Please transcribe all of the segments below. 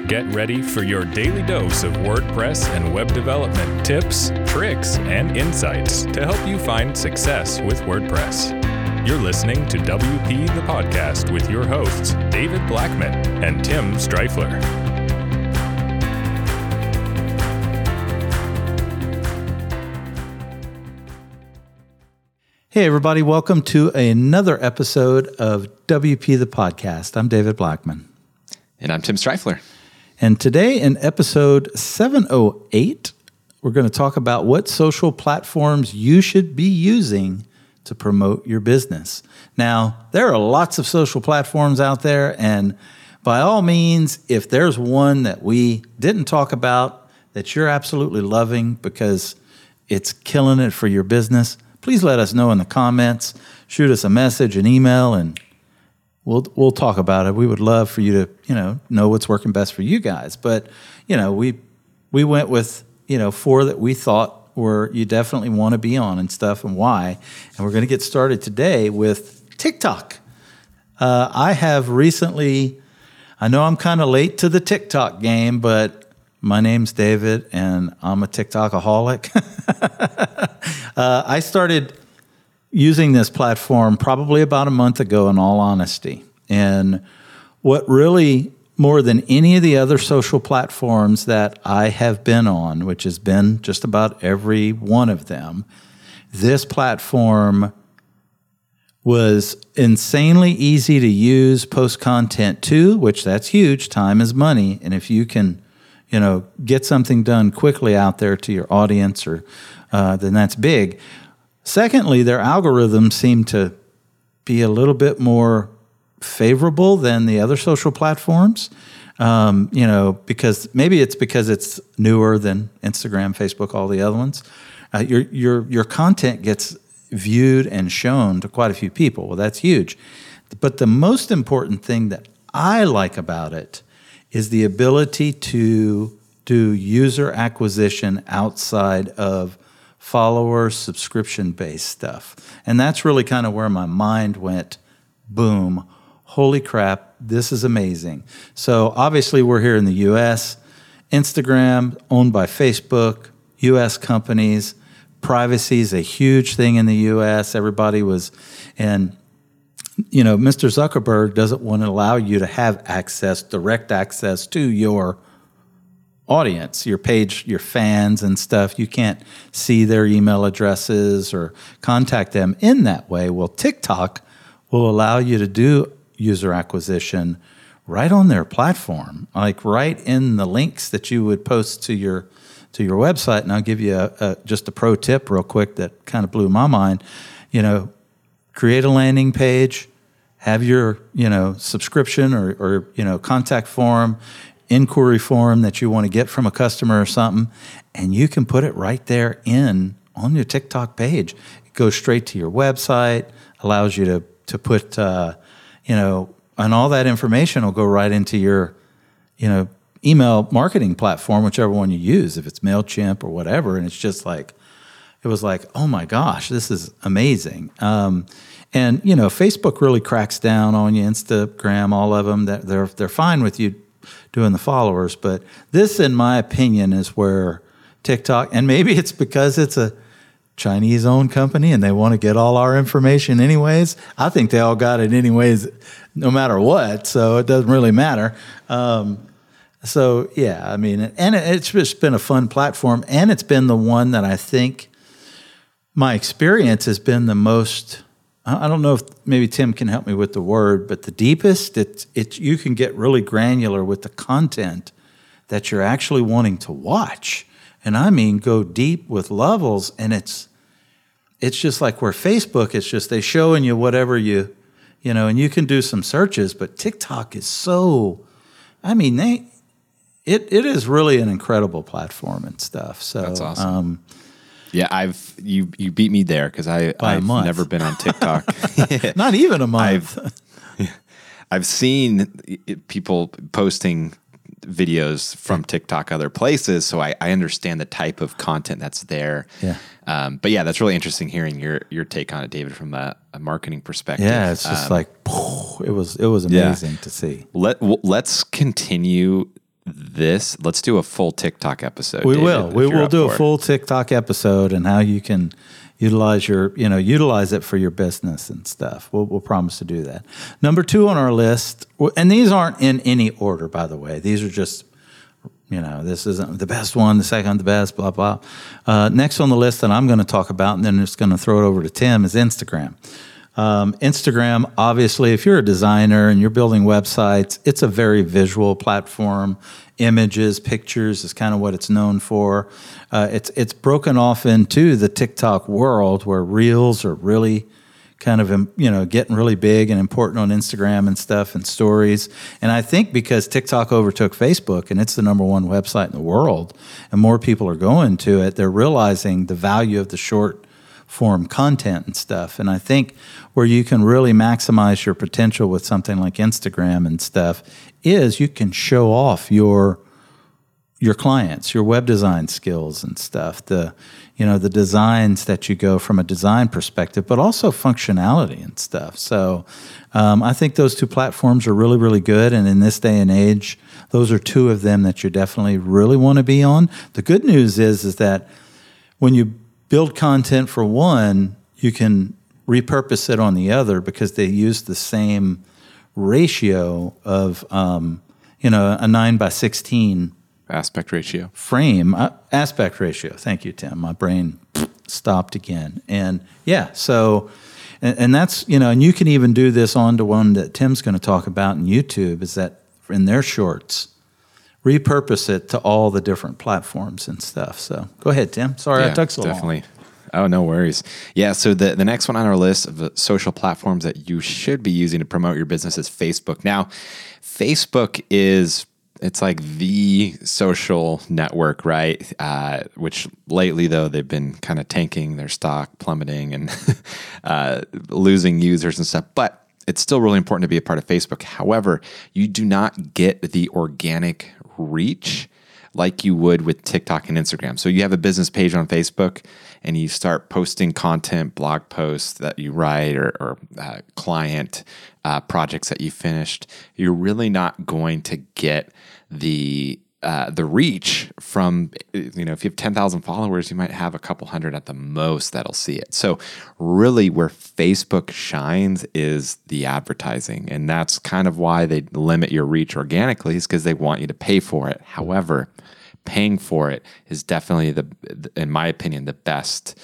Get ready for your daily dose of WordPress and web development tips, tricks, and insights to help you find success with WordPress. You're listening to WP the Podcast with your hosts, David Blackman and Tim Streifler. Hey everybody, welcome to another episode of WP the Podcast. I'm David Blackman. And I'm Tim Streifler. And today in episode 708, we're going to talk about what social platforms you should be using to promote your business. Now, there are lots of social platforms out there, and by all means, if there's one that we didn't talk about that you're absolutely loving because it's killing it for your business, please let us know in the comments. Shoot us a message, an email, and we'll talk about it. We would love for you to, know what's working best for you guys. But, we went with, 4 that we thought were you definitely want to be on and stuff and why. And we're going to get started today with TikTok. I have recently, I know I'm kind of late to the TikTok game, but my name's David and I'm a TikTokaholic. I started using this platform probably about a month ago, in all honesty. And what really, more than any of the other social platforms that I have been on, which has been just about every one of them, this platform was insanely easy to use, post content to, which that's huge. Time is money. And if you can, get something done quickly out there to your audience, or then that's big. Secondly, their algorithms seem to be a little bit more favorable than the other social platforms, because maybe it's because it's newer than Instagram, Facebook, all the other ones. Your content gets viewed and shown to quite a few people. Well, that's huge. But the most important thing that I like about it is the ability to do user acquisition outside of follower subscription-based stuff. And that's really kind of where my mind went, boom, holy crap, this is amazing. So obviously we're here in the U.S. Instagram, owned by Facebook, U.S. companies. Privacy is a huge thing in the U.S. Everybody was, and Mr. Zuckerberg doesn't want to allow you to have direct access to your audience, your page, your fans and stuff. You can't see their email addresses or contact them in that way. Well, TikTok will allow you to do user acquisition right on their platform, like right in the links that you would post to your website. And I'll give you just a pro tip real quick that kind of blew my mind. Create a landing page, have your, subscription or contact form, inquiry form that you want to get from a customer or something, and you can put it right there on your TikTok page. It goes straight to your website, allows you to put, and all that information will go right into your, email marketing platform, whichever one you use, if it's MailChimp or whatever. And it's just like, it was like, oh my gosh, this is amazing. And Facebook really cracks down on you, Instagram, all of them, that they're fine with you doing the followers. But this, in my opinion, is where TikTok, and maybe it's because it's a Chinese-owned company and they want to get all our information anyways. I think they all got it anyways, no matter what, so it doesn't really matter. So, yeah, I mean, and it's just been a fun platform, and it's been the one that I think my experience has been the most, I don't know if maybe Tim can help me with the word, but the deepest. It's you can get really granular with the content that you're actually wanting to watch. And I mean, go deep with levels, and it's just like where Facebook, it's just they showing you whatever and you can do some searches, but TikTok is so, I mean, it is really an incredible platform and stuff. So that's awesome. Yeah, you beat me there because I've never been on TikTok. Not even a month. I've seen people posting videos from TikTok other places, so I understand the type of content that's there. Yeah. But yeah, that's really interesting hearing your take on it, David, from a marketing perspective. Yeah, it's just it was amazing to see. Let's continue let's do a full TikTok episode. We David, will. if We you're will up do a for it. full TikTok episode and how you can utilize utilize it for your business and stuff. We'll promise to do that. Number 2 on our list, and these aren't in any order, by the way. These are just, this isn't the best one, the second the best, blah, blah. Next on the list that I'm going to talk about, and then just going to throw it over to Tim, is Instagram. Instagram, obviously, if you're a designer and you're building websites, it's a very visual platform. Images, pictures is kind of what it's known for. It's broken off into the TikTok world where reels are really kind of, getting really big and important on Instagram and stuff and stories. And I think because TikTok overtook Facebook and it's the number 1 website in the world and more people are going to it, they're realizing the value of the short form content and stuff. And I think where you can really maximize your potential with something like Instagram and stuff is you can show off your clients, your web design skills and stuff, the designs that you go from a design perspective, but also functionality and stuff. So I think those 2 platforms are really, really good. And in this day and age, those are 2 of them that you definitely really want to be on. The good news is that when you build content for one, you can repurpose it on the other because they use the same ratio of, a 9:16 aspect ratio. Frame, aspect ratio. Thank you, Tim. My brain stopped again. And yeah, so, and that's, and you can even do this on to one that Tim's going to talk about in YouTube, is that in their shorts, repurpose it to all the different platforms and stuff. So go ahead, Tim. Sorry I took so definitely. long. Oh, no worries. Yeah, so the next one on our list of social platforms that you should be using to promote your business is Facebook. Now, Facebook it's like the social network, right? Which lately, though, they've been kind of tanking their stock, plummeting, and losing users and stuff. But it's still really important to be a part of Facebook. However, you do not get the organic reach like you would with TikTok and Instagram. So you have a business page on Facebook and you start posting content, blog posts that you write or client projects that you finished. You're really not going to get the reach from, if you have 10,000 followers, you might have a couple hundred at the most that'll see it. So really where Facebook shines is the advertising. And that's kind of why they limit your reach organically, is because they want you to pay for it. However, paying for it is definitely in my opinion, the best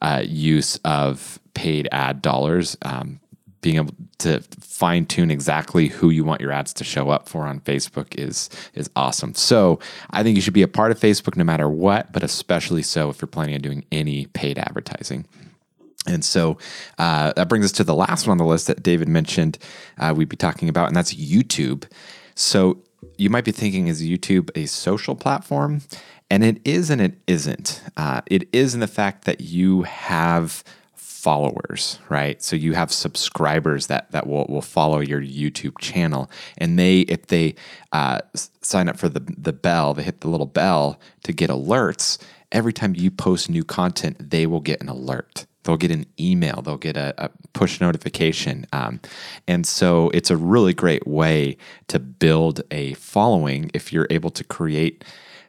use of paid ad dollars. Being able to fine tune exactly who you want your ads to show up for on Facebook is awesome. So I think you should be a part of Facebook no matter what, but especially so if you're planning on doing any paid advertising. And so that brings us to the last one on the list that David mentioned we'd be talking about, and that's YouTube. So you might be thinking, is YouTube a social platform? And it is and it isn't. It is in the fact that you have followers, right? So you have subscribers that will follow your YouTube channel, and if they sign up for the bell, they hit the little bell to get alerts. Every time you post new content, they will get an alert. They'll get an email. They'll get a push notification. And so it's a really great way to build a following if you're able to create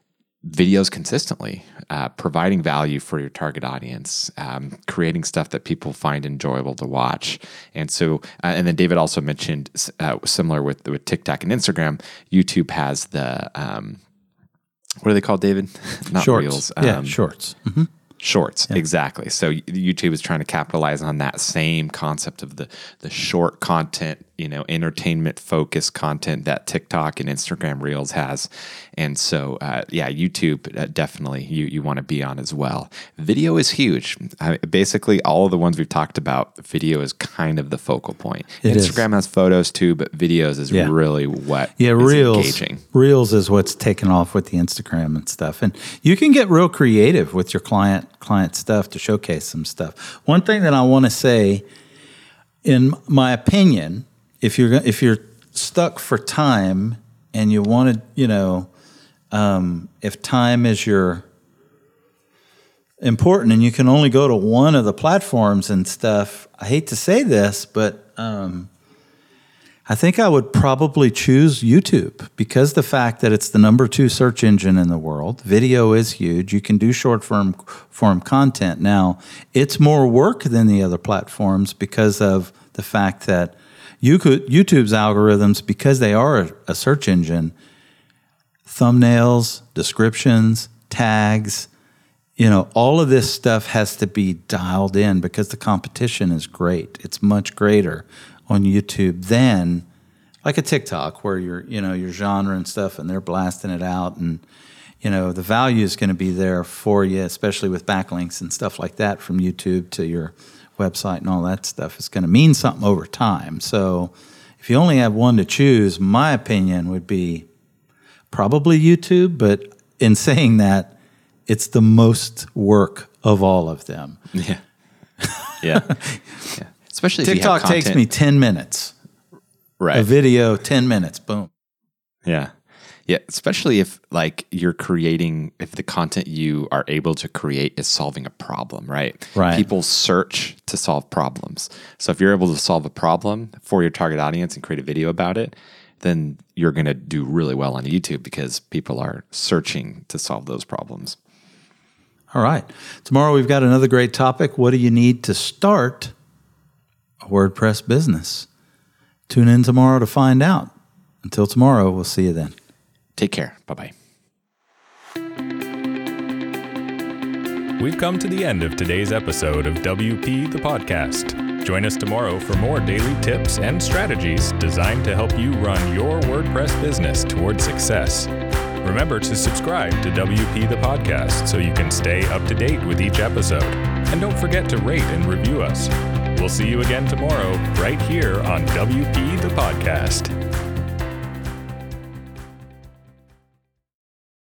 videos consistently, providing value for your target audience, creating stuff that people find enjoyable to watch. And so, and then David also mentioned, similar with TikTok and Instagram, YouTube has the, what are they called, David? Not Shorts. Reels. Shorts. Mm-hmm. Shorts, yeah. Exactly. So YouTube is trying to capitalize on that same concept of the short content, entertainment focused content that TikTok and Instagram Reels has. And so, YouTube definitely you want to be on as well. Video is huge. Basically, all of the ones we've talked about, video is kind of the focal point. Instagram has photos too, but videos is really what is engaging. Reels is what's taken off with the Instagram and stuff. And you can get real creative with your client stuff to showcase some stuff. One thing that I want to say, in my opinion, if you're stuck for time and you want to, if time is your important and you can only go to one of the platforms and stuff, I hate to say this, but I think I would probably choose YouTube because the fact that it's the number 2 search engine in the world. Video is huge. You can do short form content. Now, it's more work than the other platforms because of the fact that YouTube's algorithms, because they are a search engine, thumbnails, descriptions, tags, all of this stuff has to be dialed in because the competition is great. It's much greater on YouTube than like a TikTok where your genre and stuff and they're blasting it out, and the value is going to be there for you, especially with backlinks and stuff like that from YouTube to your website and all that stuff. It's going to mean something over time. So if you only have one to choose, my opinion would be probably YouTube, but in saying that, it's the most work of all of them. Yeah. Especially TikTok if you have takes me 10 minutes. Right. A video, 10 minutes, boom. Yeah. Yeah. Especially if you're creating, if the content you are able to create is solving a problem, right? Right. People search to solve problems. So if you're able to solve a problem for your target audience and create a video about it, then you're going to do really well on YouTube because people are searching to solve those problems. All right. Tomorrow we've got another great topic. What do you need to start a WordPress business? Tune in tomorrow to find out. Until tomorrow, we'll see you then. Take care. Bye-bye. We've come to the end of today's episode of WP the Podcast. Join us tomorrow for more daily tips and strategies designed to help you run your WordPress business toward success. Remember to subscribe to WP the Podcast so you can stay up to date with each episode. And don't forget to rate and review us. We'll see you again tomorrow right here on WP the Podcast.